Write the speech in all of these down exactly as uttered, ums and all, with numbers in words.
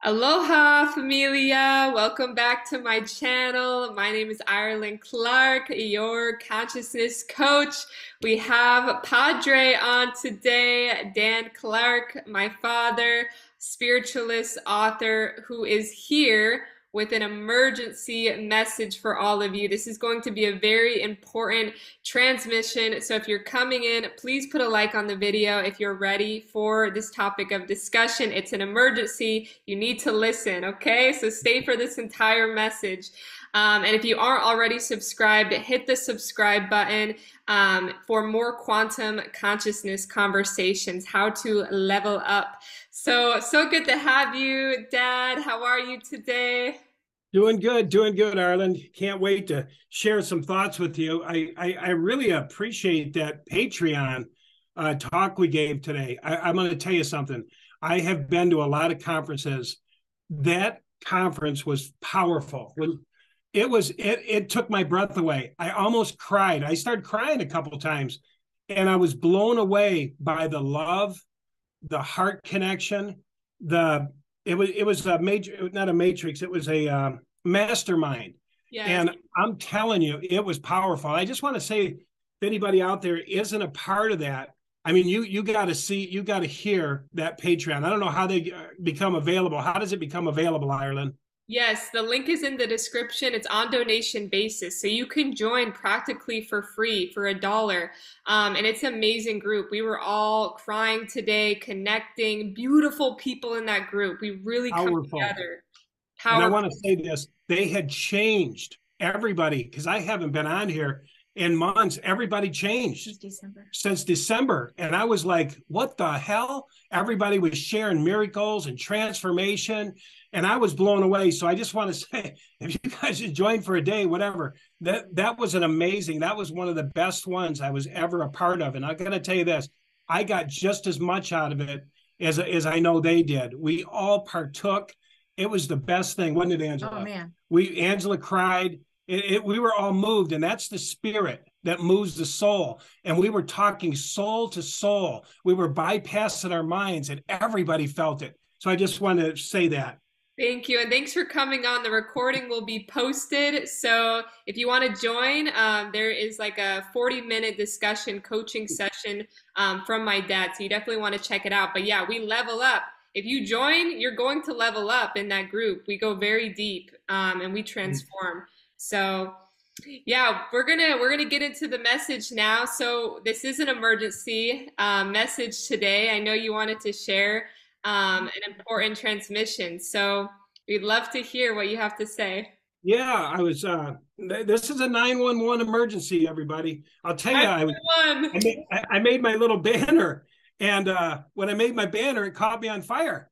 Aloha, familia. Welcome back to my channel. My name is Ireland Clark, your consciousness coach. We have Padre on today, Dan Clark, my father, spiritualist, author, who is here with an emergency message for all of you. This is going to be a very important transmission. So if you're coming in, please put a like on the video if you're ready for this topic of discussion. It's an emergency. You need to listen, okay? So stay for this entire message. Um, and if you aren't already subscribed, hit the subscribe button um, for more quantum consciousness conversations, how to level up. So, so good to have you, Dad. How are you today? Doing good, doing good, Ireland. Can't wait to share some thoughts with you. I I, I really appreciate that Patreon uh, talk we gave today. I, I'm going to tell you something. I have been to a lot of conferences. That conference was powerful. When it was, it it took my breath away. I almost cried. I started crying a couple of times, and I was blown away by the love, the heart connection, the it was it was a major, not a matrix, it was a um, mastermind. Yes. And I'm telling you, it was powerful. I just want to say, if anybody out there isn't a part of that, I mean, you you got to see, you got to hear that Patreon. I don't know how they become available. How does it become available, Ireland? Yes, the link is in the description. It's on donation basis. So you can join practically for free for a dollar. Um, and it's an amazing group. We were all crying today, connecting, beautiful people in that group. We really come Powerful. together. And I Powerful. want to say this, they had changed everybody, because I haven't been on here in months. Everybody changed Since December. since December. And I was like, what the hell? Everybody was sharing miracles and transformation. And I was blown away. So I just want to say, if you guys should join for a day, whatever, that, that was an amazing, that was one of the best ones I was ever a part of. And I'm going to tell you this, I got just as much out of it as, as I know they did. We all partook. It was the best thing, wasn't it, Angela? Oh, man. We, Angela cried. It, it, we were all moved, and that's the spirit that moves the soul. And we were talking soul to soul. We were bypassing our minds, and everybody felt it. So I just want to say that. Thank you. And thanks for coming on. The recording will be posted. So if you want to join, um, there is like a forty minute discussion coaching session um, from my dad. So you definitely want to check it out. But yeah, we level up. If you join, you're going to level up in that group. We go very deep um, and we transform. So yeah, we're gonna we're gonna get into the message now. So this is an emergency uh, message today. I know you wanted to share um, an important transmission. So we'd love to hear what you have to say. Yeah, I was. Uh, th- this is a nine one one emergency, everybody. I'll tell you, I was. I made, I, I made my little banner, and uh, when I made my banner, it caught me on fire.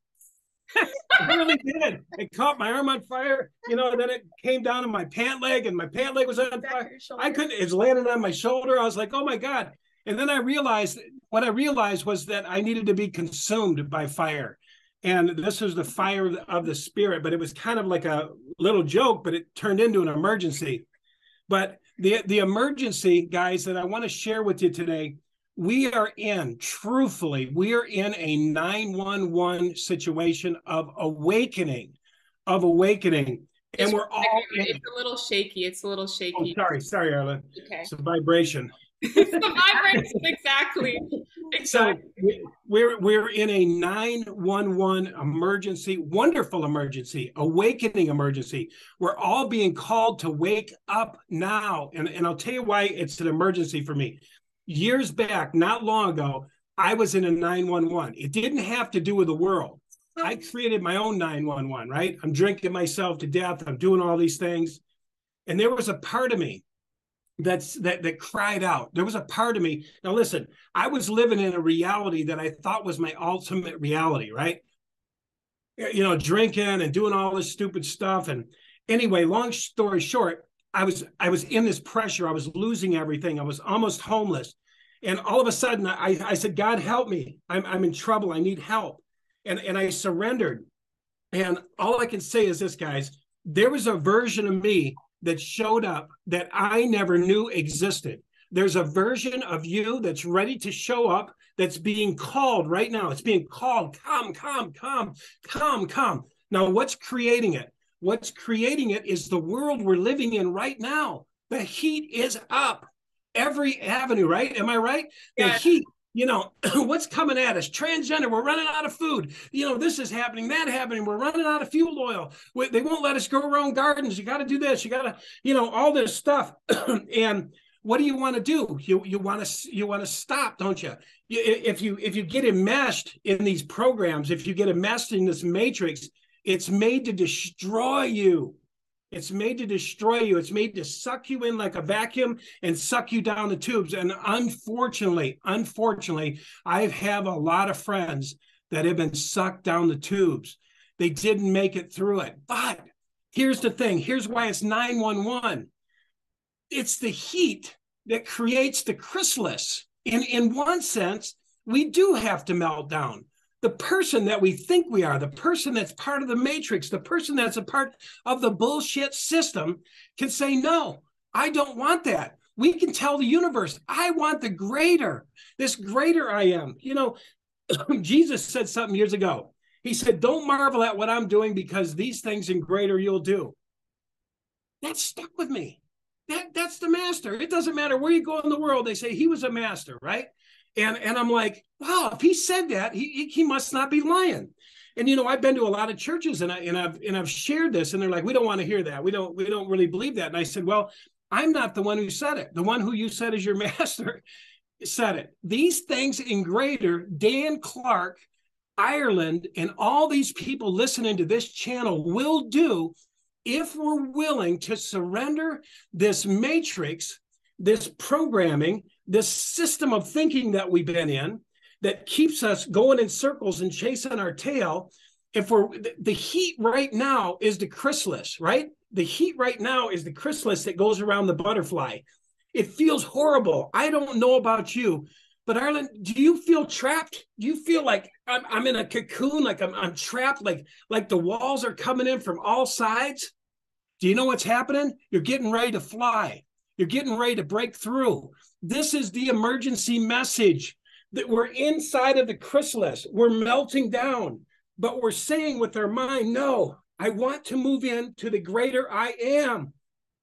It really did. It caught my arm on fire, you know, and then it came down to my pant leg, and my pant leg was on fire. I couldn't, it's landing on my shoulder. I was like, oh my God. And then I realized, what I realized was that I needed to be consumed by fire. And this was the fire of the, of the spirit, but it was kind of like a little joke, but it turned into an emergency. But the, the emergency, guys, that I want to share with you today, we are in, truthfully, we are in a nine one one situation of awakening, of awakening. And Just we're all in. It's a little shaky. It's a little shaky. Oh, sorry, sorry, Arlen. Okay. It's a vibration. It's the vibration, exactly. Exactly. So we're we're in a nine one one emergency, wonderful emergency, awakening emergency. We're all being called to wake up now. And, and I'll tell you why it's an emergency for me. Years back, not long ago, I was in a nine one one. It didn't have to do with the world. I created my own nine one one, right? I'm drinking myself to death. I'm doing all these things. And there was a part of me that's that that cried out. There was a part of me. Now listen, I was living in a reality that I thought was my ultimate reality, right? You know, drinking and doing all this stupid stuff. And anyway, long story short, I was I was in this pressure. I was losing everything. I was almost homeless. And all of a sudden, I, I said, God, help me. I'm, I'm in trouble. I need help. And, and I surrendered. And all I can say is this, guys, there was a version of me that showed up that I never knew existed. There's a version of you that's ready to show up, that's being called right now. It's being called, come, come, come, come, come. Now, what's creating it? What's creating it is the world we're living in right now. The heat is up every avenue, right? Am I right? The Yeah. heat, you know, what's coming at us? Transgender, we're running out of food. You know, this is happening, that happening. We're running out of fuel oil. They won't let us grow our own gardens. You got to do this. You got to, you know, all this stuff. And what do you want to do? You you want to you want to stop, don't you? If you if you get enmeshed in these programs, if you get enmeshed in this matrix, it's made to destroy you. It's made to destroy you. It's made to suck you in like a vacuum and suck you down the tubes. And unfortunately, unfortunately, I have a lot of friends that have been sucked down the tubes. They didn't make it through it. But here's the thing. Here's why it's nine one one. It's the heat that creates the chrysalis. In, in one sense, we do have to melt down. The person that we think we are, the person that's part of the matrix, the person that's a part of the bullshit system can say, no, I don't want that. We can tell the universe, I want the greater, this greater I am. You know, Jesus said something years ago. He said, don't marvel at what I'm doing because these things in greater you'll do. That stuck with me. That, that's the master. It doesn't matter where you go in the world. They say he was a master, right? And, and I'm like, wow, if he said that, he, he must not be lying. And, you know, I've been to a lot of churches and, I, and, I've, and I've shared this and they're like, we don't want to hear that. We don't, we don't really believe that. And I said, well, I'm not the one who said it. The one who you said is your master said it. These things in greater, Dan Clark, Ireland, and all these people listening to this channel will do if we're willing to surrender this matrix, this programming, this system of thinking that we've been in that keeps us going in circles and chasing our tail. If we're, the heat right now is the chrysalis, right? The heat right now is the chrysalis that goes around the butterfly. It feels horrible. I don't know about you, but Ireland, do you feel trapped? Do you feel like I'm, I'm in a cocoon, like I'm, I'm trapped, like, like the walls are coming in from all sides? Do you know what's happening? You're getting ready to fly. You're getting ready to break through. This is the emergency message that we're inside of the chrysalis. We're melting down, but we're saying with our mind, no, I want to move into the greater I am.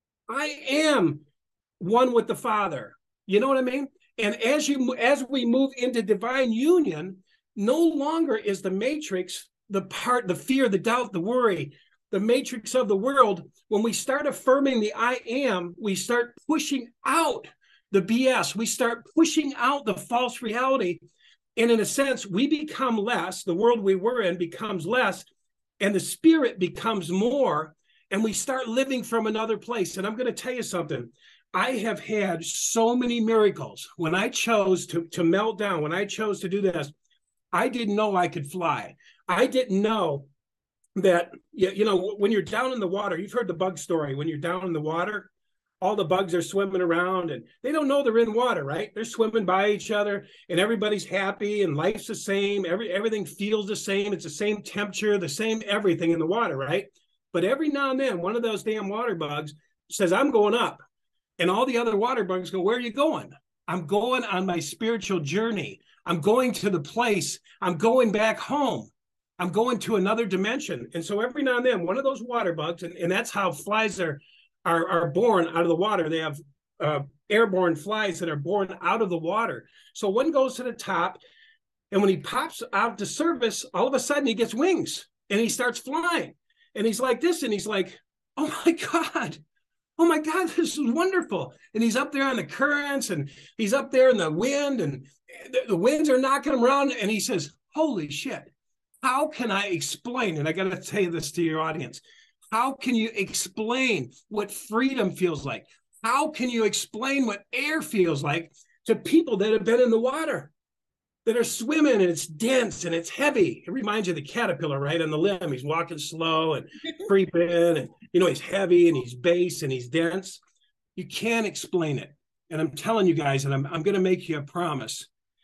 I am one with the Father. You know what I mean? And as you as we move into divine union, no longer is the matrix the part, the fear, the doubt, the worry, the matrix of the world. When we start affirming the I am, we start pushing out the B S. We start pushing out the false reality. And in a sense, we become less. The world we were in becomes less, and the spirit becomes more. And we start living from another place. And I'm going to tell you something. I have had so many miracles. When I chose to, to melt down, when I chose to do this, I didn't know I could fly. I didn't know that, you know, when you're down in the water, you've heard the bug story. When you're down in the water, all the bugs are swimming around and they don't know they're in water, right? They're swimming by each other and everybody's happy and life's the same. Every, everything feels the same. It's the same temperature, the same everything in the water, right? But every now and then, one of those damn water bugs says, I'm going up. And all the other water bugs go, where are you going? I'm going on my spiritual journey. I'm going to the place. I'm going back home. I'm going to another dimension. And so every now and then, one of those water bugs, and, and that's how flies are, are, are born out of the water. They have uh, airborne flies that are born out of the water. So one goes to the top, and when he pops out to surface, all of a sudden he gets wings, and he starts flying. And he's like this, and he's like, oh my God. Oh my God, this is wonderful. And he's up there on the currents and he's up there in the wind and the, the winds are knocking him around. And he says, holy shit, how can I explain? And I got to tell you this to your audience. How can you explain what freedom feels like? How can you explain what air feels like to people that have been in the water, that are swimming and it's dense and it's heavy? It reminds you of the caterpillar, right, on the limb. He's walking slow and creeping and, you know, he's heavy and he's base and he's dense. You can't explain it. And I'm telling you guys, and I'm, I'm going to make you a promise.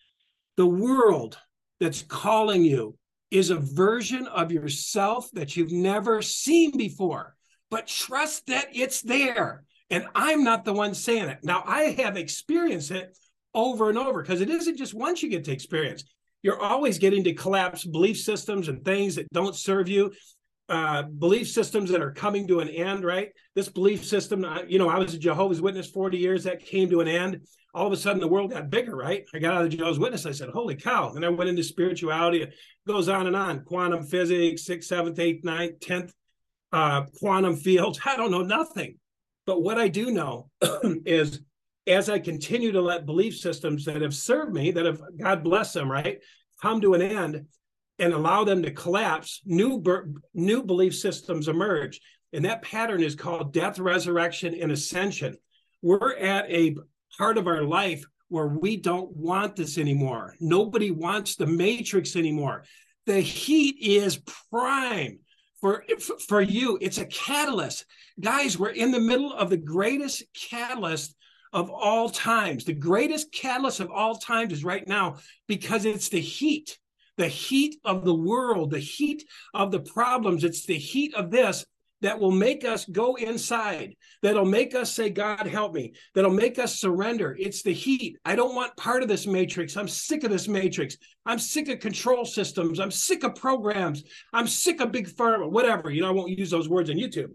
The world that's calling you is a version of yourself that you've never seen before, but trust that it's there. And I'm not the one saying it. Now, I have experienced it over and over, because it isn't just once you get to experience. You're always getting to collapse belief systems and things that don't serve you. uh, belief systems that are coming to an end, right? This belief system, you know, I was a Jehovah's Witness forty years, that came to an end. All of a sudden, the world got bigger, right? I got out of the Jehovah's Witness. I said, holy cow. And I went into spirituality. It goes on and on. Quantum physics, sixth, seventh, eighth, ninth, tenth, uh, quantum fields. I don't know nothing. But what I do know is as I continue to let belief systems that have served me, that have, God bless them, right, come to an end and allow them to collapse, new, new belief systems emerge. And that pattern is called death, resurrection, and ascension. We're at a part of our life where we don't want this anymore. Nobody wants the matrix anymore. The heat is prime for, for you. It's a catalyst. Guys, we're in the middle of the greatest catalyst of all times. The greatest catalyst of all times is right now because it's the heat, the heat of the world, the heat of the problems. It's the heat of this that will make us go inside, that'll make us say, God, help me, that'll make us surrender. It's the heat. I don't want part of this matrix. I'm sick of this matrix. I'm sick of control systems. I'm sick of programs. I'm sick of big pharma, whatever. You know, I won't use those words on YouTube,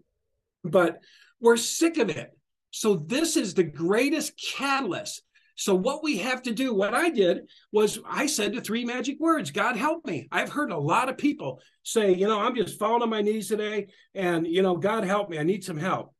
but we're sick of it. So this is the greatest catalyst. So what we have to do, what I did was I said the three magic words, God help me. I've heard a lot of people say, you know, I'm just falling on my knees today and, you know, God help me. I need some help.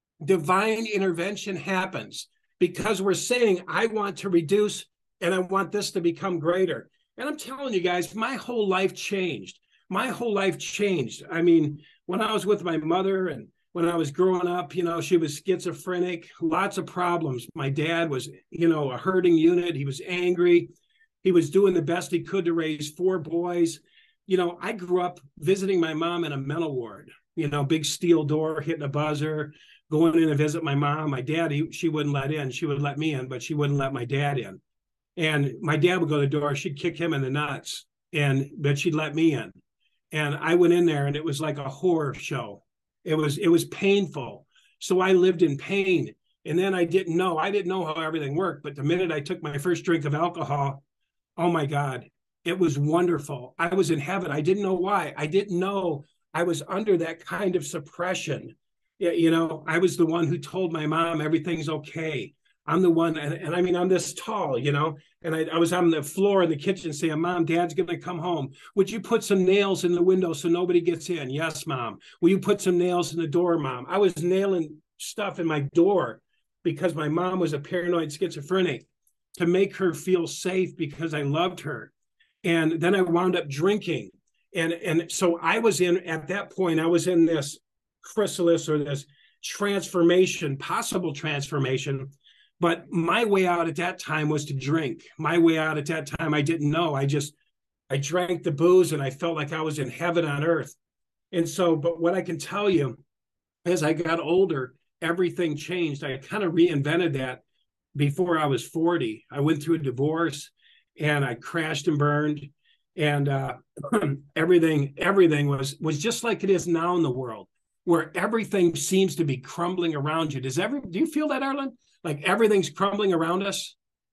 Divine intervention happens because we're saying, I want to reduce and I want this to become greater. And I'm telling you guys, my whole life changed. My whole life changed. I mean, when I was with my mother and when I was growing up, you know, she was schizophrenic, lots of problems. My dad was, you know, a herding unit. He was angry. He was doing the best he could to raise four boys. You know, I grew up visiting my mom in a mental ward, you know, big steel door, hitting a buzzer, going in to visit my mom. My dad, he, she wouldn't let in. She would let me in, but she wouldn't let my dad in. And my dad would go to the door. She'd kick him in the nuts, and but she'd let me in. And I went in there, and it was like a horror show. It was it was painful. So I lived in pain. And then I didn't know. I didn't know how everything worked. But the minute I took my first drink of alcohol, oh, my God, it was wonderful. I was in heaven. I didn't know why. I didn't know I was under that kind of suppression. You know, I was the one who told my mom everything's okay. I'm the one, and, and I mean, I'm this tall, you know, and I, I was on the floor in the kitchen saying, Mom, Dad's going to come home. Would you put some nails in the window so nobody gets in? Yes, Mom. Will you put some nails in the door, Mom? I was nailing stuff in my door because my mom was a paranoid schizophrenic to make her feel safe because I loved her. And then I wound up drinking. And, and so I was in, at that point, I was in this chrysalis or this transformation, possible transformation. But my way out at that time was to drink. My way out at that time, I didn't know. I just, I drank the booze and I felt like I was in heaven on earth. And so, but what I can tell you, as I got older, everything changed. I kind of reinvented that before I was forty. I went through a divorce and I crashed and burned. And uh, everything, everything was, was just like it is now in the world, where everything seems to be crumbling around you. Does every, do you feel that, Arlen? Like everything's crumbling around us?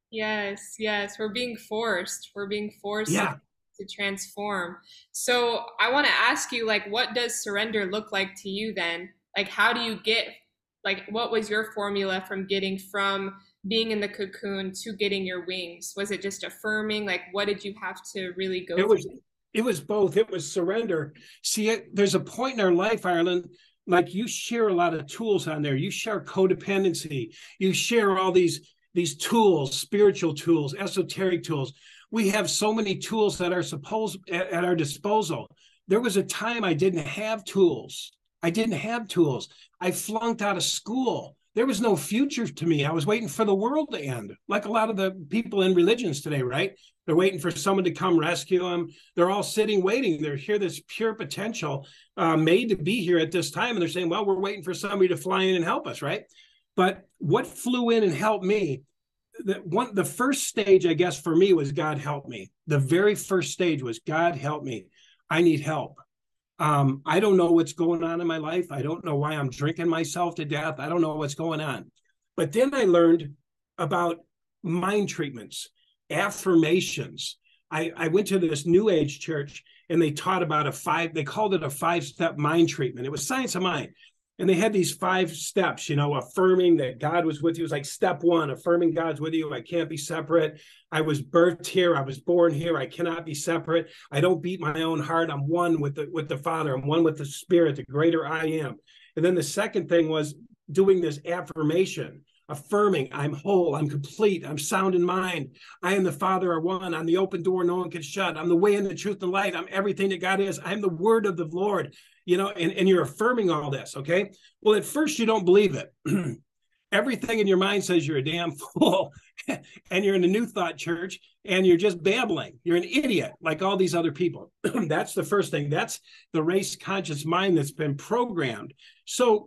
Yes, yes. We're being forced. We're being forced yeah. to, to transform. So I want to ask you, like, what does surrender look like to you then? Like, how do you get, like, what was your formula from getting from being in the cocoon to getting your wings? Was it just affirming? Like, what did you have to really go it through? Was, it was both. It was surrender. See, it, there's a point in our life, Ireland, like you share a lot of tools on there. You share codependency. You share all these, these tools, spiritual tools, esoteric tools. We have so many tools that are supposed at, at our disposal. There was a time I didn't have tools. I didn't have tools. I flunked out of school. There was no future to me. I was waiting for the world to end, like a lot of the people in religions today, right? They're waiting for someone to come rescue them. They're all sitting, waiting. They're here, this pure potential uh, made to be here at this time. And they're saying, well, we're waiting for somebody to fly in and help us, right? But what flew in and helped me, the, one, the first stage, I guess, for me was God help me. The very first stage was God help me. I need help. Um, I don't know what's going on in my life. I don't know why I'm drinking myself to death. I don't know what's going on. But then I learned about mind treatments, affirmations. I, I went to this New Age church, and they taught about a five, they called it a five-step mind treatment. It was science of mind. And they had these five steps, you know, affirming that God was with you. It was like step one, affirming God's with you. I can't be separate. I was birthed here. I was born here. I cannot be separate. I don't beat my own heart. I'm one with the, with the Father. I'm one with the Spirit, the greater I am. And then the second thing was doing this affirmation, affirming I'm whole, I'm complete, I'm sound in mind. I and the Father are one. I'm the open door no one can shut. I'm the way and the truth and light. I'm everything that God is. I'm the word of the Lord. You know, and, and you're affirming all this, okay? Well, at first you don't believe it. Everything in your mind says you're a damn fool, and you're in a New Thought church, and you're just babbling. You're an idiot, like all these other people. That's the first thing. That's the race conscious mind that's been programmed. So,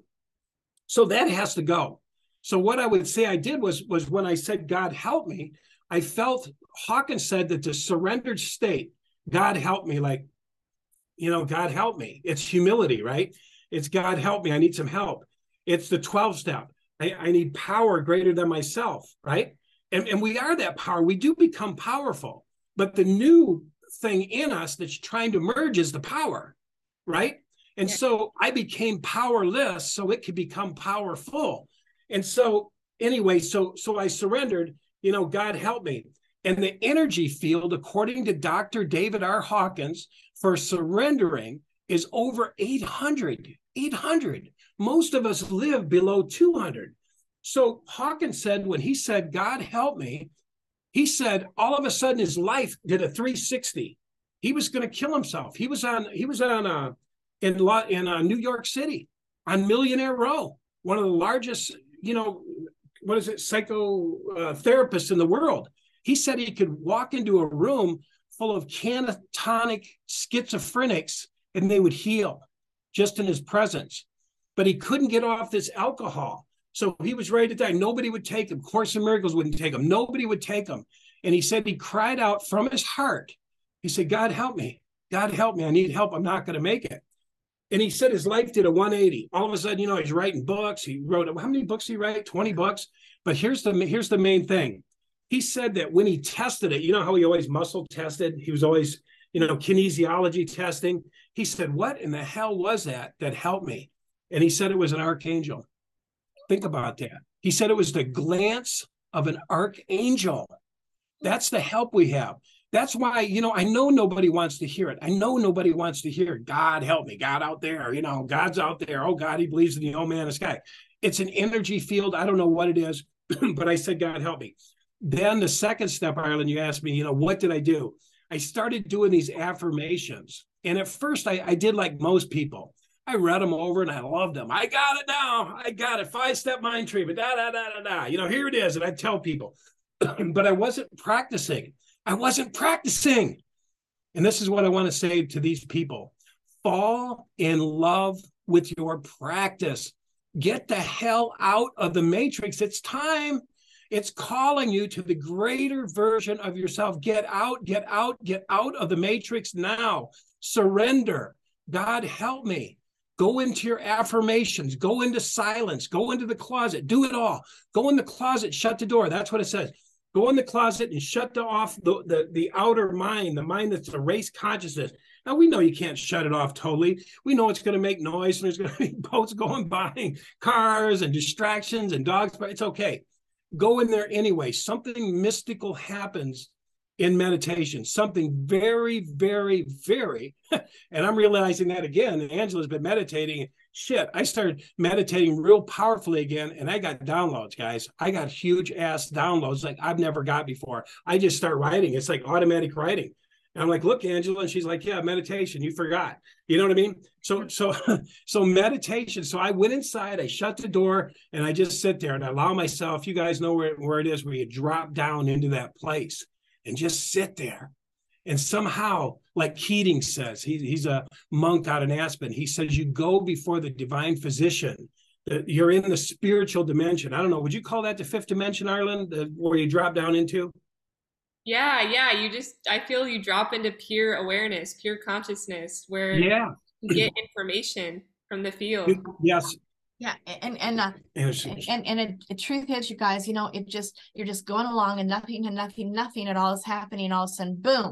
so that has to go. So what I would say I did was, was when I said, God help me, I felt, Hawkins said that the surrendered state, God help me, like, you know, God help me. It's humility, right? It's God help me. I need some help. It's the twelve step. I, I need power greater than myself, right? And, and we are that power. We do become powerful. But the new thing in us that's trying to merge is the power, right? And yeah. So I became powerless so it could become powerful. And so anyway, so so I surrendered, you know, God help me. And the energy field, according to Doctor David R. Hawkins, for surrendering is over eight hundred. eight hundred. Most of us live below two hundred. So Hawkins said, when he said, God help me, he said, all of a sudden his life did a three sixty. He was going to kill himself. He was on, he was on uh, in, in uh, New York City on Millionaire Row, one of the largest, you know, what is it, psychotherapists uh, in the world. He said he could walk into a room full of catatonic schizophrenics and they would heal just in his presence. But he couldn't get off this alcohol. So he was ready to die. Nobody would take him. Course in Miracles wouldn't take him. Nobody would take him. And he said he cried out from his heart. He said, God help me. God help me. I need help. I'm not going to make it. And he said his life did a one eighty. All of a sudden, you know, he's writing books. He wrote, how many books did he write? twenty books. But here's the, here's the main thing. He said that when he tested it, you know how he always muscle tested? He was always, you know, kinesiology testing. He said, what in the hell was that that helped me? And he said it was an archangel. Think about that. He said it was the glance of an archangel. That's the help we have. That's why, you know, I know nobody wants to hear it. I know nobody wants to hear, God help me, God out there, you know, God's out there. Oh, God, he believes in the old man in the sky. It's an energy field. I don't know what it is, but I said, God help me. Then the second step, Ireland, you asked me, you know, what did I do? I started doing these affirmations. And at first I, I did like most people. I read them over and I loved them. I got it now. I got it. Five-step mind treatment. Da, da, da, da, da. You know, here it is. And I tell people, but I wasn't practicing. I wasn't practicing. And this is what I want to say to these people. Fall in love with your practice. Get the hell out of the matrix. It's time. It's calling you to the greater version of yourself. Get out, get out, get out of the matrix now. Surrender. God help me. Go into your affirmations. Go into silence. Go into the closet. Do it all. Go in the closet. Shut the door. That's what it says. Go in the closet and shut the, off the, the, the outer mind, the mind that's the race consciousness. Now, we know you can't shut it off totally. We know it's going to make noise and there's going to be boats going by, cars and distractions and dogs, but it's okay. Go in there anyway. Something mystical happens in meditation, something very, very, very, and I'm realizing that again, and Angela's been meditating. Shit, I started meditating real powerfully again, and I got downloads, guys. I got huge ass downloads like I've never got before. I just start writing. It's like automatic writing. And I'm like, look, Angela, and she's like, yeah, meditation, you forgot. You know what I mean? So, so, so meditation. So I went inside, I shut the door, and I just sit there and I allow myself, you guys know where, where it is, where you drop down into that place and just sit there. And somehow, like Keating says, he, he's a monk out in Aspen, he says, you go before the divine physician. You're in the spiritual dimension. I don't know, would you call that the fifth dimension, Ireland, the, where you drop down into? Yeah, yeah. You just, I feel you drop into pure awareness, pure consciousness, where yeah. you get information from the field. Yes. Yeah, and and uh, and and it, the truth is, you guys, you know, it just you're just going along and nothing and nothing, nothing at all is happening. All of a sudden, boom,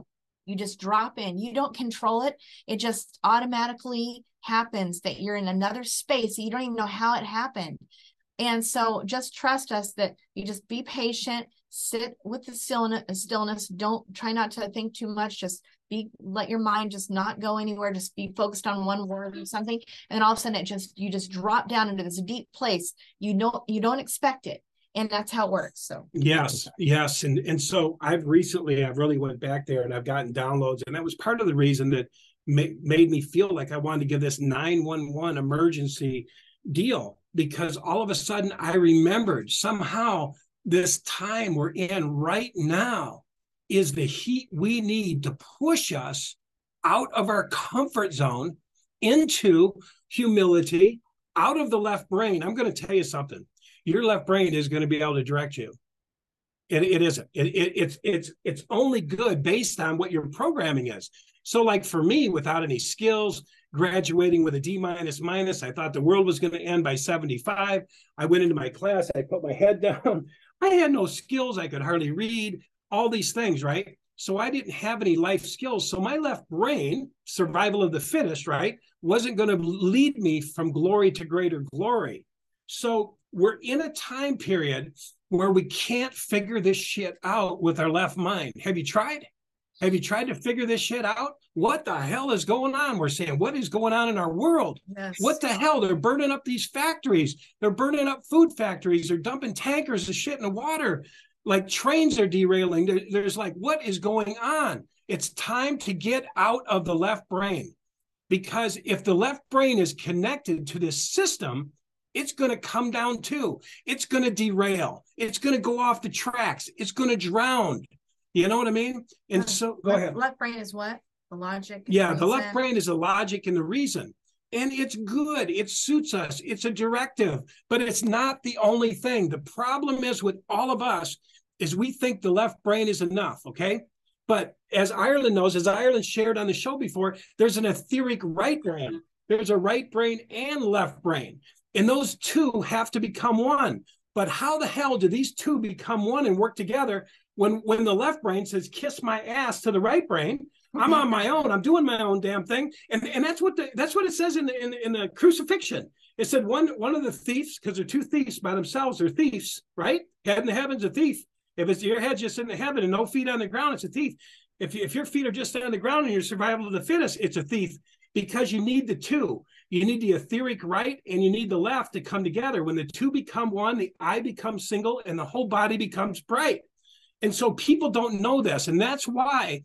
You just drop in. You don't control it. It just automatically happens that you're in another space. You don't even know how it happened. And so just trust us that you just be patient, sit with the stillness, stillness. Don't try not to think too much. Just be, let your mind just not go anywhere. Just be focused on one word or something. And then all of a sudden it just, you just drop down into this deep place. You don't, you don't expect it. And that's how it works. So yes, yes. And, and so I've recently, I've really went back there and I've gotten downloads. And that was part of the reason that ma- made me feel like I wanted to give this nine one one emergency deal, because all of a sudden I remembered somehow this time we're in right now is the heat we need to push us out of our comfort zone into humility, out of the left brain. I'm going to tell you something. Your left brain is going to be able to direct you. It, it isn't. It, it, it's it's it's only good based on what your programming is. So like for me, without any skills, graduating with a D minus minus, I thought the world was going to end by seventy-five. I went into my class. I put my head down. I had no skills. I could hardly read, all these things, right? So I didn't have any life skills. So my left brain, survival of the fittest, right, wasn't going to lead me from glory to greater glory. So we're in a time period where we can't figure this shit out with our left mind. Have you tried? Have you tried to figure this shit out? What the hell is going on? We're saying, what is going on in our world? Yes. What the hell? They're burning up these factories. They're burning up food factories. They're dumping tankers of shit in the water. Like trains are derailing. There, there's like, what is going on? It's time to get out of the left brain, because if the left brain is connected to this system, it's going to come down too. It's going to derail. It's going to go off the tracks. It's going to drown. You know what I mean? And uh, so go left, ahead. Left brain is what? The logic. Yeah, the left brain is the logic and the reason. And it's good. It suits us. It's a directive, but it's not the only thing. The problem is with all of us is we think the left brain is enough, okay? But as Ireland knows, as Ireland shared on the show before, there's an etheric right brain. There's a right brain and left brain. And those two have to become one. But how the hell do these two become one and work together when, when the left brain says, kiss my ass to the right brain? I'm on my own. I'm doing my own damn thing. And, and that's what the, that's what it says in the, in, in the crucifixion. It said one, one of the thieves, because they're two thieves by themselves, they're thieves, right? Head in the heaven's a thief. If it's your head just in the heaven and no feet on the ground, it's a thief. If, you, if your feet are just on the ground and your survival of the fittest, it's a thief, because you need the two. You need the etheric right and you need the left to come together. When the two become one, the eye becomes single and the whole body becomes bright. And so people don't know this. And that's why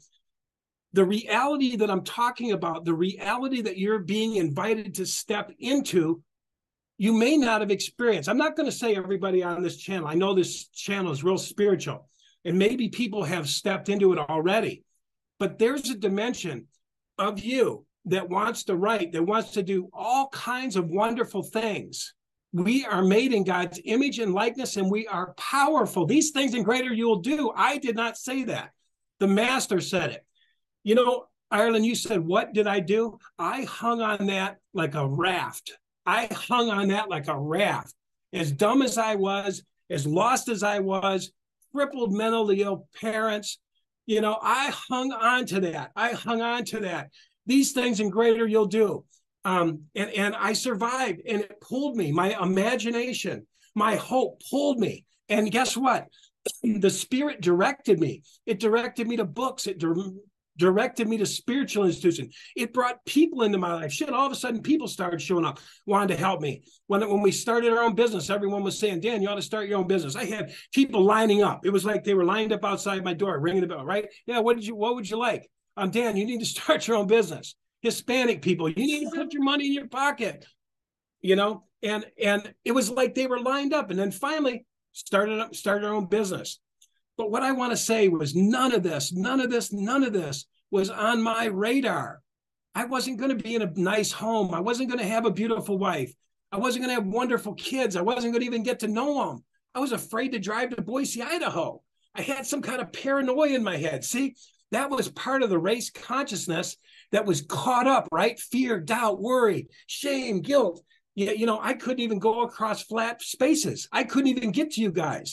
the reality that I'm talking about, the reality that you're being invited to step into, you may not have experienced. I'm not going to say everybody on this channel. I know this channel is real spiritual, and maybe people have stepped into it already. But there's a dimension of you that wants to write, that wants to do all kinds of wonderful things. We are made in God's image and likeness, and we are powerful. These things and greater you will do. I did not say that. The master said it. You know, Ireland, you said, what did I do? I hung on that like a raft. I hung on that like a raft. As dumb as I was, as lost as I was, crippled mentally ill parents, you know, I hung on to that. I hung on to that. These things and greater you'll do. Um, and, and I survived, and it pulled me. My imagination, my hope pulled me. And guess what? The Spirit directed me. It directed me to books. It di- directed me to spiritual institutions. It brought people into my life. Shit, all of a sudden, people started showing up, wanting to help me. When, when we started our own business, everyone was saying, Dan, you ought to start your own business. I had people lining up. It was like they were lined up outside my door, ringing the bell, right? Yeah, what did you? What would you like? Um, Dan, you need to start your own business. Hispanic people, you need to put your money in your pocket, you know? And and it was like they were lined up, and then finally started up, started our own business. But what I want to say was none of this, none of this, none of this was on my radar. I wasn't going to be in a nice home. I wasn't going to have a beautiful wife. I wasn't going to have wonderful kids. I wasn't going to even get to know them. I was afraid to drive to Boise, Idaho. I had some kind of paranoia in my head. See, that was part of the race consciousness that was caught up, right? Fear, doubt, worry, shame, guilt. You, you know, I couldn't even go across flat spaces. I couldn't even get to you guys.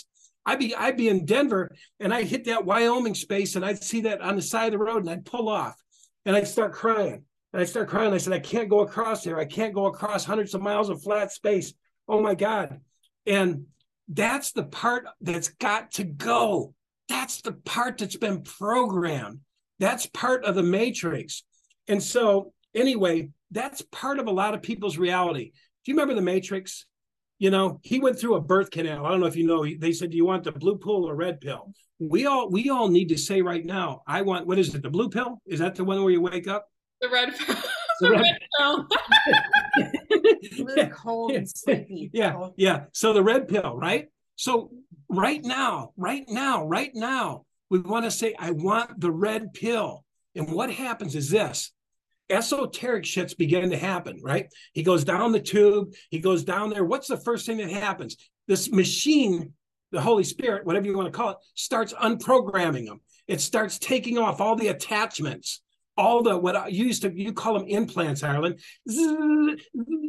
I'd be I'd be in Denver and I'd hit that Wyoming space and I'd see that on the side of the road and I'd pull off and I'd start crying. And I start crying. I said, I can't go across there. I can't go across hundreds of miles of flat space. Oh my God. And that's the part that's got to go. That's the part that's been programmed. That's part of the matrix. And so anyway, that's part of a lot of people's reality. Do you remember the Matrix? You know, he went through a birth canal. I don't know if you know, they said, do you want the blue pill or red pill? We all, we all need to say right now, I want, what is it? The blue pill? Is that the one where you wake up? The red pill. The red pill. Blue, cold, and sleepy. Yeah, yeah. So the red pill, right? So right now, right now, right now, we want to say, I want the red pill. And what happens is this. Esoteric shit's beginning to happen, right? He goes down the tube. He goes down there. What's the first thing that happens? This machine, the Holy Spirit, whatever you want to call it, starts unprogramming them. It starts taking off all the attachments, all the, what I used to, you call them implants, Ireland. And,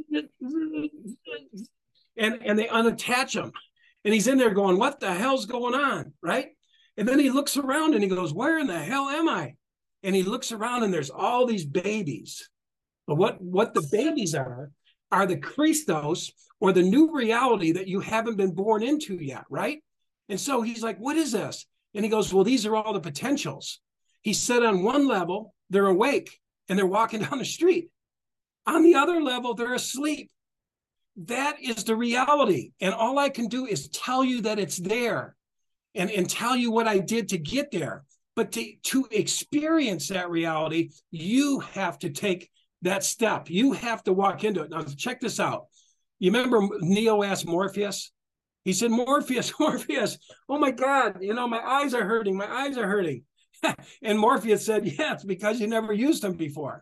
and they unattach them. And he's in there going, what the hell's going on, right? And then he looks around and he goes, where in the hell am I? And he looks around and there's all these babies. But what, what the babies are, are the Christos, or the new reality that you haven't been born into yet, right? And so he's like, what is this? And he goes, well, these are all the potentials. He said on one level, they're awake and they're walking down the street. On the other level, they're asleep. That is the reality. And all I can do is tell you that it's there and, and tell you what I did to get there. But to, to experience that reality, you have to take that step. You have to walk into it. Now, check this out. You remember Neo asked Morpheus? He said, Morpheus, Morpheus, oh my God, you know, my eyes are hurting. My eyes are hurting. And Morpheus said, yeah, it's because you never used them before.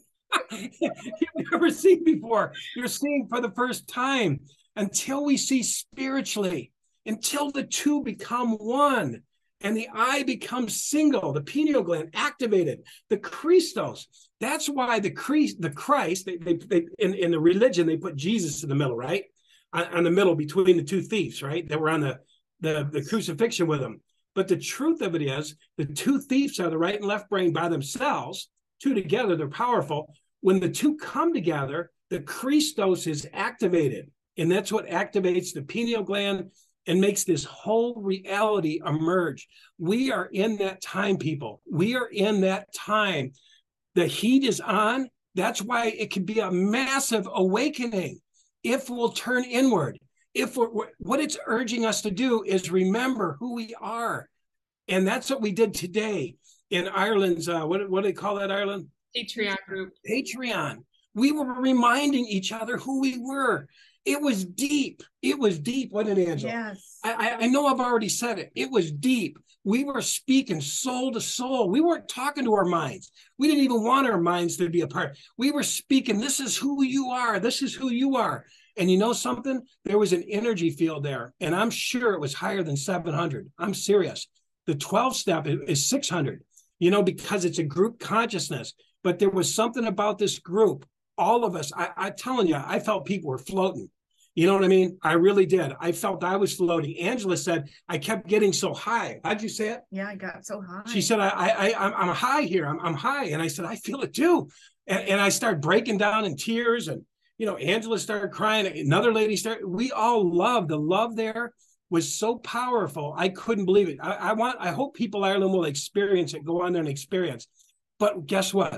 You've never seen before. You're seeing for the first time. Until we see spiritually, until the two become one. And the eye becomes single, the pineal gland activated, the Christos. That's why the Christ, the Christ, they, they, they in, in the religion, they put Jesus in the middle, right? On, on the middle between the two thieves, right? That were on the, the, the crucifixion with him. But the truth of it is, the two thieves are the right and left brain by themselves. Two together, they're powerful. When the two come together, the Christos is activated. And that's what activates the pineal gland and makes this whole reality emerge. We are in that time, people. We are in that time. The heat is on. That's why it can be a massive awakening if we'll turn inward. If we're, what it's urging us to do is remember who we are. And that's what we did today in Ireland's, uh, what, what do they call that, Ireland? Patreon group. Patreon. We were reminding each other who we were. It was deep. It was deep, wasn't it, Angela? Yes. I, I know I've already said it. It was deep. We were speaking soul to soul. We weren't talking to our minds. We didn't even want our minds to be a part. We were speaking, this is who you are. This is who you are. And you know something? There was an energy field there. And I'm sure it was higher than seven hundred. I'm serious. The twelve step is six hundred, you know, because it's a group consciousness. But there was something about this group. All of us, I, I'm telling you, I felt people were floating. You know what I mean? I really did. I felt I was floating. Angela said, I kept getting so high. How'd you say it? Yeah, I got so high. She said, I, I, I'm, I'm high here. I'm, I'm high. And I said, I feel it too. And, and I started breaking down in tears. And, you know, Angela started crying. Another lady started. We all loved. The love there was so powerful. I couldn't believe it. I, I want, I hope people in Ireland will experience it, go on there and experience. But guess what?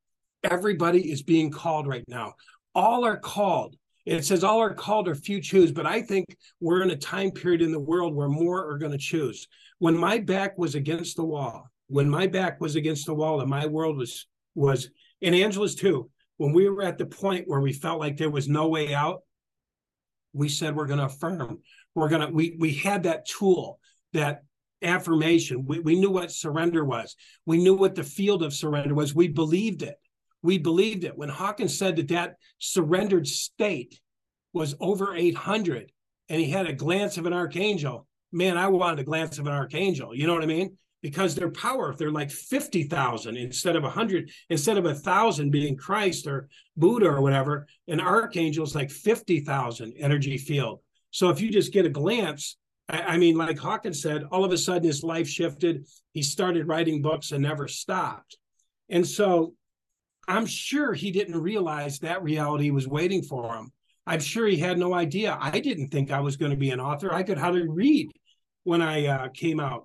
Everybody is being called right now. All are called. It says all are called or few choose, but I think we're in a time period in the world where more are going to choose. When my back was against the wall, when my back was against the wall and my world was, was, and Angela's too, when we were at the point where we felt like there was no way out, we said, we're going to affirm. We're going to, we, we had that tool, that affirmation. We, we knew what surrender was. We knew what the field of surrender was. We believed it. We believed it. When Hawkins said that that surrendered state was over eight hundred and he had a glance of an archangel, man, I wanted a glance of an archangel. You know what I mean? Because their power, if they're like fifty thousand instead of one hundred, instead of one thousand being Christ or Buddha or whatever, an archangel is like fifty thousand energy field. So if you just get a glance, I, I mean, like Hawkins said, all of a sudden his life shifted. He started writing books and never stopped. And so I'm sure he didn't realize that reality was waiting for him. I'm sure he had no idea. I didn't think I was going to be an author. I could hardly read when I uh, came out.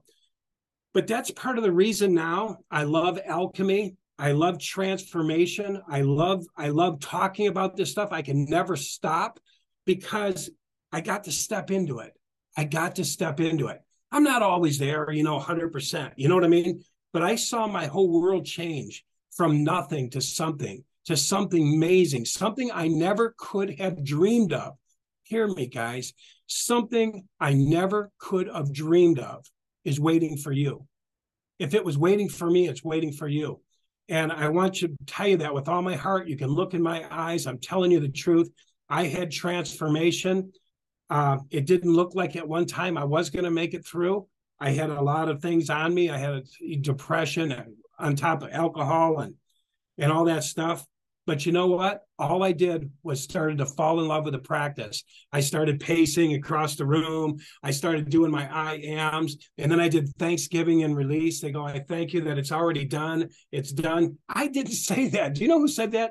But that's part of the reason now I love alchemy. I love transformation. I love, I love talking about this stuff. I can never stop because I got to step into it. I got to step into it. I'm not always there, you know, one hundred percent. You know what I mean? But I saw my whole world change from nothing to something, to something amazing, something I never could have dreamed of. Hear me, guys. Something I never could have dreamed of is waiting for you. If it was waiting for me, it's waiting for you. And I want to tell you that with all my heart. You can look in my eyes. I'm telling you the truth. I had transformation. Uh, it didn't look like at one time I was going to make it through. I had a lot of things on me. I had a depression on top of alcohol and, and all that stuff. But you know what? All I did was started to fall in love with the practice. I started pacing across the room. I started doing my I ams. And then I did Thanksgiving and release. They go, I thank you that it's already done. It's done. I didn't say that. Do you know who said that?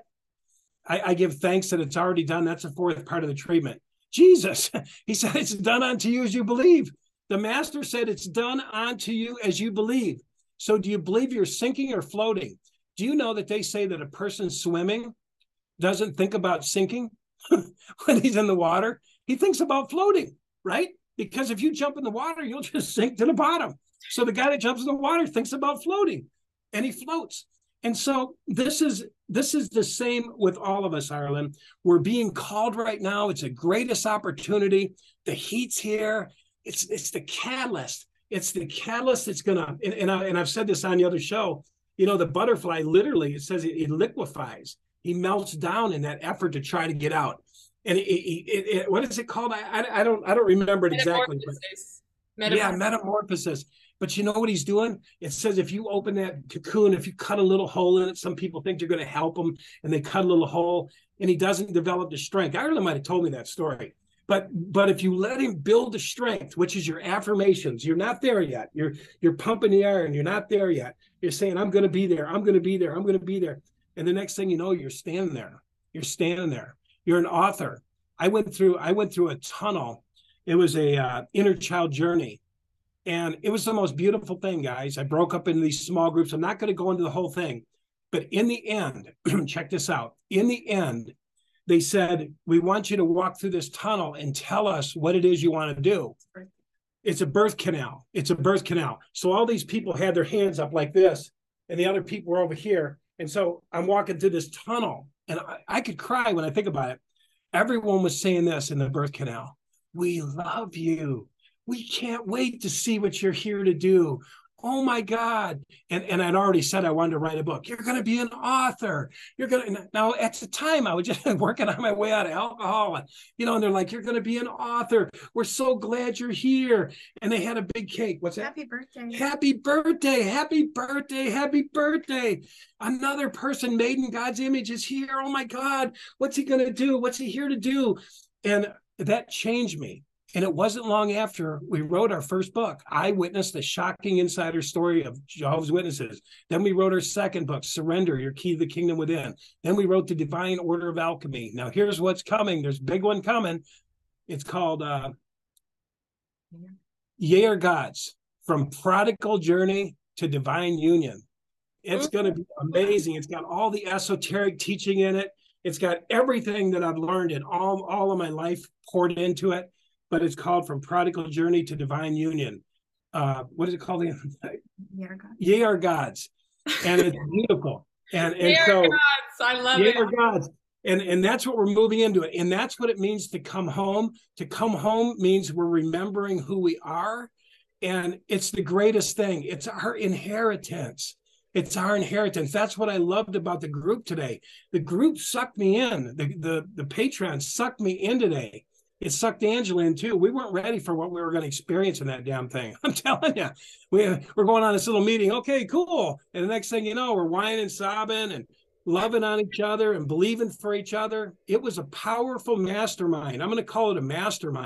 I, I give thanks that it's already done. That's the fourth part of the treatment. Jesus, he said, it's done unto you as you believe. The master said, it's done unto you as you believe. So do you believe you're sinking or floating? Do you know that they say that a person swimming doesn't think about sinking when he's in the water? He thinks about floating, right? Because if you jump in the water, you'll just sink to the bottom. So the guy that jumps in the water thinks about floating, and he floats. And so this is this is the same with all of us, Ireland. We're being called right now. It's the greatest opportunity. The heat's here. It's it's the catalyst. It's the catalyst that's gonna. And, and, I, and I've said this on the other show. You know, the butterfly literally, it says it, it liquefies. He melts down in that effort to try to get out. And it, it, it, it, what is it called? I, I, I don't I don't remember it exactly. But, metamorphosis. Yeah, metamorphosis. But you know what he's doing? It says if you open that cocoon, if you cut a little hole in it, some people think you're going to help him, and they cut a little hole, and he doesn't develop the strength. Ireland might have told me that story. But but if you let him build the strength, which is your affirmations, you're not there yet. You're you're pumping the iron. You're not there yet. You're saying, I'm going to be there. I'm going to be there. I'm going to be there. And the next thing you know, you're standing there. You're standing there. You're an author. I went through I went through a tunnel. It was a uh, inner child journey. And it was the most beautiful thing, guys. I broke up into these small groups. I'm not going to go into the whole thing. But in the end, check this out. In the end, they said, we want you to walk through this tunnel and tell us what it is you want to do. It's a birth canal. It's a birth canal. So all these people had their hands up like this, and the other people were over here. And so I'm walking through this tunnel, and I, I could cry when I think about it. Everyone was saying this in the birth canal. We love you. We can't wait to see what you're here to do. Oh my God. And, and I'd already said I wanted to write a book. You're going to be an author. You're going to, now at the time I was just working on my way out of alcohol. And, you know, and they're like, you're going to be an author. We're so glad you're here. And they had a big cake. What's that? Happy birthday. Happy birthday. Happy birthday. Happy birthday. Another person made in God's image is here. Oh my God. What's he going to do? What's he here to do? And that changed me. And it wasn't long after we wrote our first book, I Witnessed the Shocking Insider Story of Jehovah's Witnesses. Then we wrote our second book, Surrender, Your Key to the Kingdom Within. Then we wrote The Divine Order of Alchemy. Now here's what's coming. There's a big one coming. It's called uh, Ye Are Gods, From Prodigal Journey to Divine Union. It's going to be amazing. It's got all the esoteric teaching in it. It's got everything that I've learned in all, all of my life poured into it. But it's called From Prodigal Journey to Divine Union. Uh, what is it called? Ye Are Gods. Ye Are Gods. And it's beautiful. And, and Ye so, Are Gods. I love Ye it. Are Gods. And, and that's what we're moving into it. And that's what it means to come home. To come home means we're remembering who we are. And it's the greatest thing. It's our inheritance. It's our inheritance. That's what I loved about the group today. The group sucked me in. The, the, the Patreon sucked me in today. It sucked Angela in too. We weren't ready for what we were going to experience in that damn thing. I'm telling you, we, we're going on this little meeting. Okay, cool. And the next thing you know, we're whining, sobbing, and loving on each other and believing for each other. It was a powerful mastermind. I'm going to call it a mastermind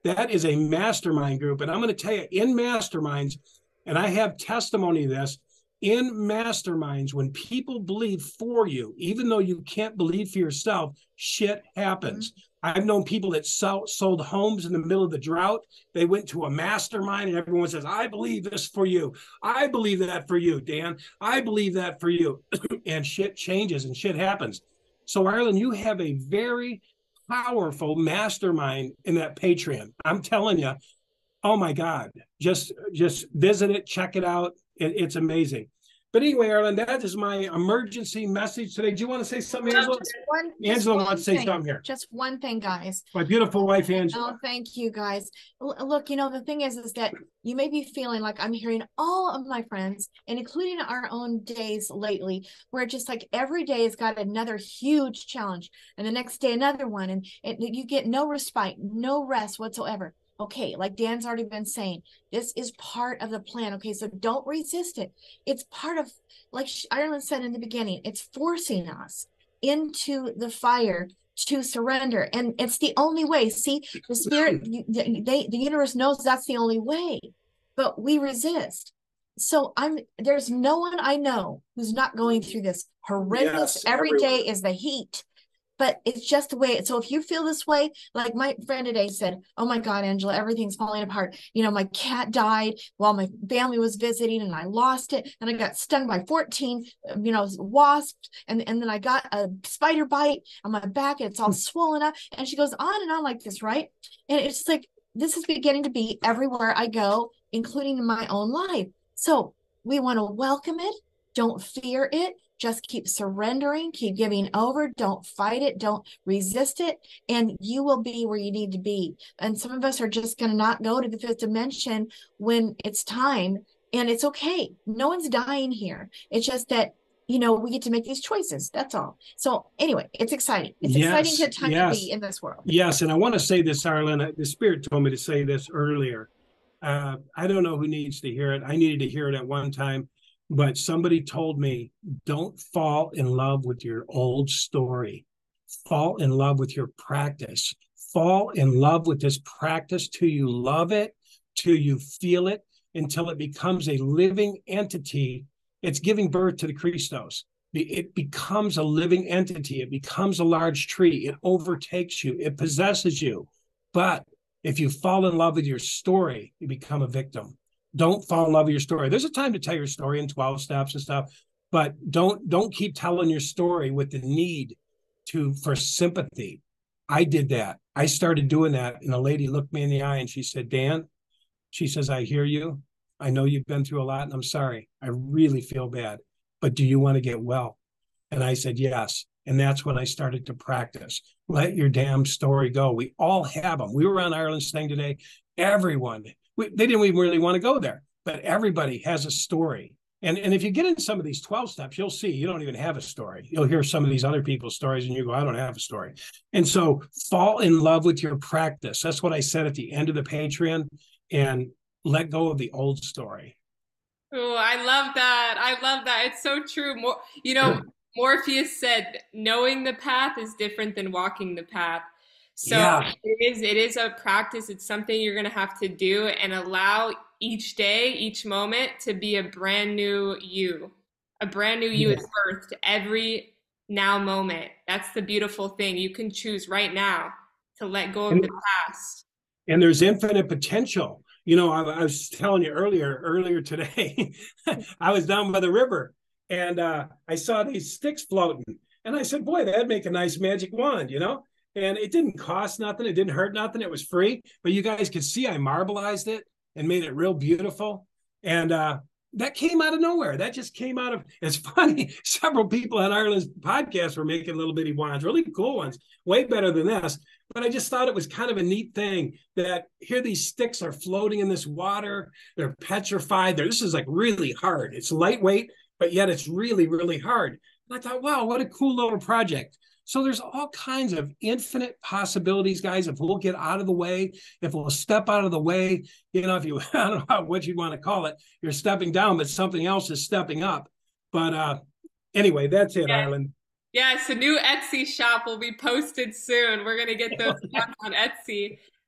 That is a mastermind group. And I'm going to tell you, in masterminds, and I have testimony of this, in masterminds, when people believe for you, even though you can't believe for yourself, shit happens. Mm-hmm. I've known people that sell, sold homes in the middle of the drought. They went to a mastermind and everyone says, I believe this for you. I believe that for you, Dan. I believe that for you. And shit changes and shit happens. So, Ireland, you have a very powerful mastermind in that Patreon. I'm telling you, oh my God, just, just visit it, check it out. It, it's amazing. But anyway, Ireland, that is my emergency message today. Do you want to say something, Angela? One, Angela wants to say thing. something here. Just one thing, guys. My beautiful wife, Angela. Oh, thank you, guys. L look, you know, the thing is, is that you may be feeling like I'm hearing all of my friends, and including our own days lately, where just like every day has got another huge challenge, and the next day another one, and it, you get no respite, no rest whatsoever. Okay, like Dan's already been saying, this is part of the plan. Okay, so don't resist it. It's part of, like Ireland said in the beginning, it's forcing us into the fire to surrender. And it's the only way. See, the spirit, they, the universe knows that's the only way, but we resist. So I'm, there's no one I know who's not going through this horrendous. Yes, every everyone. Day is the heat. But it's just the way. So if you feel this way, like my friend today said, oh my God, Angela, everything's falling apart. You know, my cat died while my family was visiting and I lost it. And I got stung by fourteen, you know, wasps. And, and then I got a spider bite on my back and it's all swollen up. And she goes on and on like this, right? And it's like, this is beginning to be everywhere I go, including in my own life. So we want to welcome it. Don't fear it. Just keep surrendering, keep giving over, don't fight it, don't resist it, and you will be where you need to be. And some of us are just going to not go to the fifth dimension when it's time, and it's okay. No one's dying here. It's just that, you know, we get to make these choices. That's all. So anyway, it's exciting. It's yes, exciting time yes. to be in this world. Yes, and I want to say this, Ireland. The Spirit told me to say this earlier. Uh, I don't know who needs to hear it. I needed to hear it at one time. But somebody told me, don't fall in love with your old story. Fall in love with your practice. Fall in love with this practice till you love it, till you feel it, until it becomes a living entity. It's giving birth to the Christos. It becomes a living entity. It becomes a large tree. It overtakes you. It possesses you. But if you fall in love with your story, you become a victim. Don't fall in love with your story. There's a time to tell your story in twelve steps and stuff, but don't don't keep telling your story with the need to for sympathy. I did that. I started doing that, and a lady looked me in the eye and she said, Dan, she says, I hear you. I know you've been through a lot, and I'm sorry. I really feel bad, but do you want to get well? And I said, yes. And that's when I started to practice. Let your damn story go. We all have them. We were on Ireland's thing today. Everyone. We, they didn't even really want to go there, but everybody has a story. And, and if you get into some of these twelve steps, you'll see you don't even have a story. You'll hear some of these other people's stories and you go, I don't have a story. And so fall in love with your practice. That's what I said at the end of the Patreon, and let go of the old story. Oh, I love that. I love that. It's so true. More, you know, Morpheus said, knowing the path is different than walking the path. So yeah. it is it is a practice. It's something you're going to have to do, and allow each day, each moment to be a brand new you. A brand new you yeah. is birthed every now moment. That's the beautiful thing. You can choose right now to let go of and, the past. And there's infinite potential. You know, I, I was telling you earlier, earlier today, I was down by the river and uh, I saw these sticks floating. And I said, boy, that'd make a nice magic wand, you know? And it didn't cost nothing. It didn't hurt nothing. It was free. But you guys could see I marbleized it and made it real beautiful. And uh, that came out of nowhere. That just came out of, it's funny, several people on Ireland's podcast were making little bitty wands, really cool ones, way better than this. But I just thought it was kind of a neat thing that here these sticks are floating in this water. They're petrified. They're, this is like really hard. It's lightweight, but yet it's really, really hard. And I thought, wow, what a cool little project. So there's all kinds of infinite possibilities, guys. If we'll get out of the way, if we'll step out of the way, you know, if you, I don't know what you want to call it, you're stepping down, but something else is stepping up. But uh, anyway, that's it, yeah. Ireland. Yeah, so new Etsy shop will be posted soon. We're going to get those on Etsy.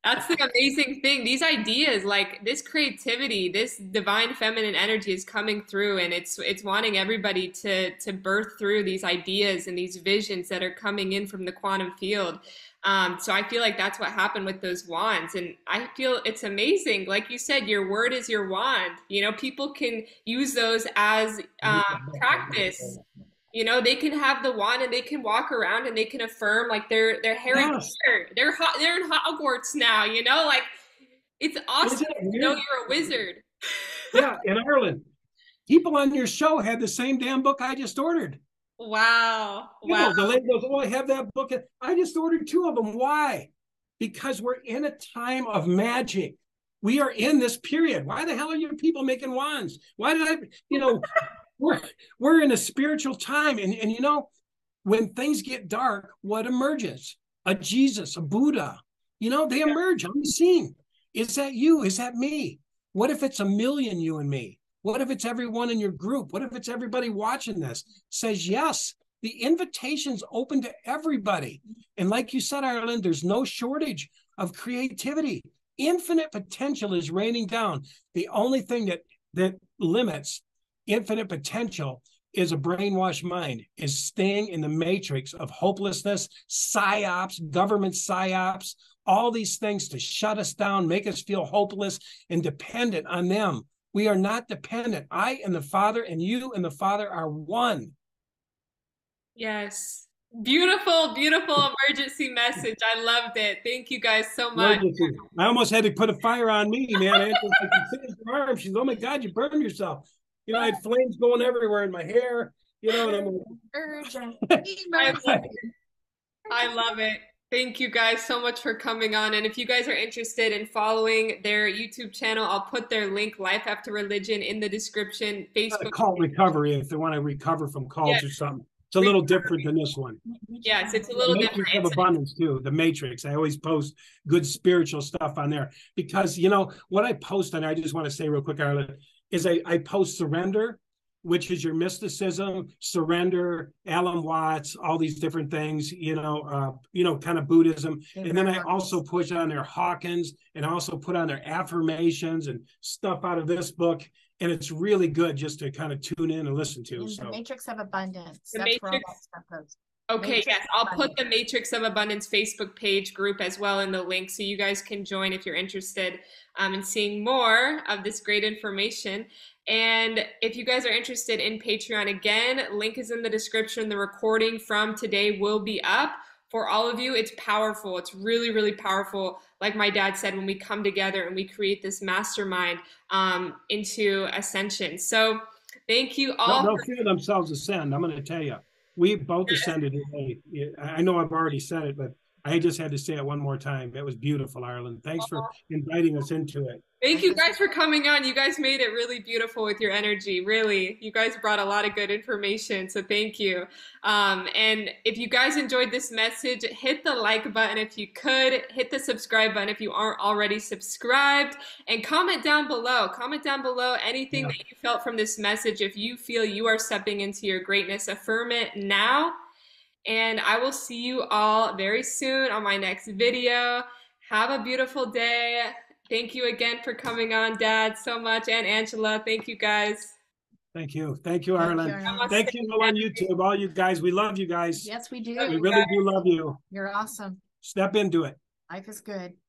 That's the amazing thing. These ideas, like this creativity, this divine feminine energy is coming through, and it's it's wanting everybody to to birth through these ideas and these visions that are coming in from the quantum field. Um, so I feel like that's what happened with those wands, and I feel it's amazing. Like you said, your word is your wand. You know, people can use those as um, practice. You know, they can have the wand and they can walk around and they can affirm like they're they're Harry Yes. Potter. They're hot, they're in Hogwarts now, you know? Like it's awesome Isn't it to know weird? you're a wizard. Yeah, in Ireland, people on your show had the same damn book I just ordered. Wow. You Wow. know, the lady goes, "Oh, I have that book. I just ordered two of them. Why? Because we're in a time of magic. We are in this period. Why the hell are you people making wands? Why did I, you know, we're we're in a spiritual time. And, and you know, when things get dark, what emerges? A Jesus, a Buddha. You know, they emerge on the scene. Is that you? Is that me? What if it's a million you and me? What if it's everyone in your group? What if it's everybody watching this says yes? The invitation's open to everybody. And like you said, Ireland, there's no shortage of creativity. Infinite potential is raining down. The only thing that that limits infinite potential is a brainwashed mind, is staying in the matrix of hopelessness, psyops, government psyops, all these things to shut us down, make us feel hopeless and dependent on them. We are not dependent. I and the Father and you and the Father are one. Yes. Beautiful, beautiful emergency message. I loved it. Thank you guys so much. Emergency. I almost had to put a fire on me, man. I could see her arm. She's, oh my God, you burned yourself. You know, I had flames going everywhere in my hair, you know, and I'm like, Urgent. I love it. I love it. Thank you guys so much for coming on. And if you guys are interested in following their YouTube channel, I'll put their link, Life After Religion, in the description. Facebook. Cult recovery, if they want to recover from cults Yeah. or something. It's a little different than this one. Yes, it's a little The different. Matrix of Abundance too. The Matrix. I always post good spiritual stuff on there because, you know, what I post, and I just want to say real quick, Arlen, is I, I post surrender, which is your mysticism, surrender, Alan Watts, all these different things, you know, uh, you know, kind of Buddhism. And then I also push on their Hawkins and also put on their affirmations and stuff out of this book. And it's really good just to kind of tune in and listen to. In so. The Matrix of Abundance. The That's Matrix. where all that stuff goes. Okay, Matrix yes, I'll of put the Matrix of Abundance Facebook page group as well in the link so you guys can join if you're interested um, in seeing more of this great information. And if you guys are interested in Patreon, again, link is in the description. The recording from today will be up. For all of you, it's powerful. It's really, really powerful. Like my dad said, when we come together and we create this mastermind um, into ascension. So thank you all. They'll feel themselves ascend. I'm going to tell you. We both ascended today. I know I've already said it, but I just had to say it one more time. It was beautiful, Ireland. Thanks for inviting us into it. Thank you guys for coming on. You guys made it really beautiful with your energy. Really, you guys brought a lot of good information. So thank you. Um, and if you guys enjoyed this message, hit the like button if you could. Hit the subscribe button if you aren't already subscribed. And comment down below. Comment down below anything yeah. that you felt from this message. If you feel you are stepping into your greatness, affirm it now. And I will see you all very soon on my next video. Have a beautiful day. Thank you again for coming on, Dad, so much. And Angela, thank you guys. Thank you. Thank you, Ireland. Thank you, Thank you all on YouTube, all you guys. We love you guys. Yes, we do. We really do love you. You're awesome. Step into it. Life is good.